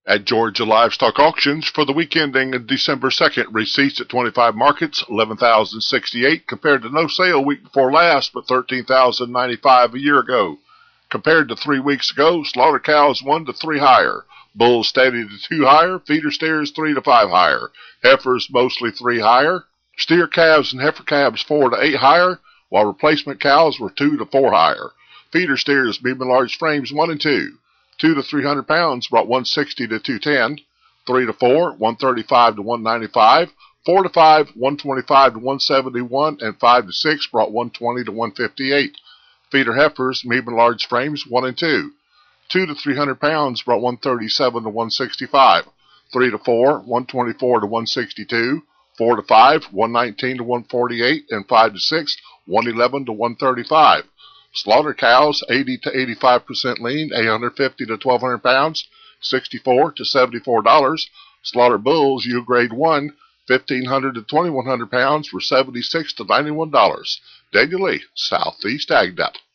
At Georgia Livestock Auctions for the week ending December 2nd, receipts at 25 markets, 11,068 compared to no sale week before last, but 13,095 a year ago. Compared to 3 weeks ago, slaughter cows 1 to 3 higher, bulls steady to 2 higher, feeder steers 3 to 5 higher, heifers mostly 3 higher, steer calves and heifer calves 4 to 8 higher, while replacement cows were 2 to 4 higher. Feeder steers, medium and large frames 1 and 2. 2 to 300 pounds brought 160 to 210, 3 to 4, 135 to 195, 4 to 5, 125 to 171, and 5 to 6 brought 120 to 158. Feeder heifers, medium and large frames 1 and 2. 2 to 300 pounds brought 137 to 165, 3 to 4, 124 to 162, 4 to 5, 119 to 148, and 5 to 6, 111 to 135. Slaughter cows, 80 to 85% lean, 850 to 1,200 pounds, $64 to $74. Slaughter bulls, U grade 1, 1,500 to 2,100 pounds, for $76 to $91. Daniel Lee, Southeast Ag Depot.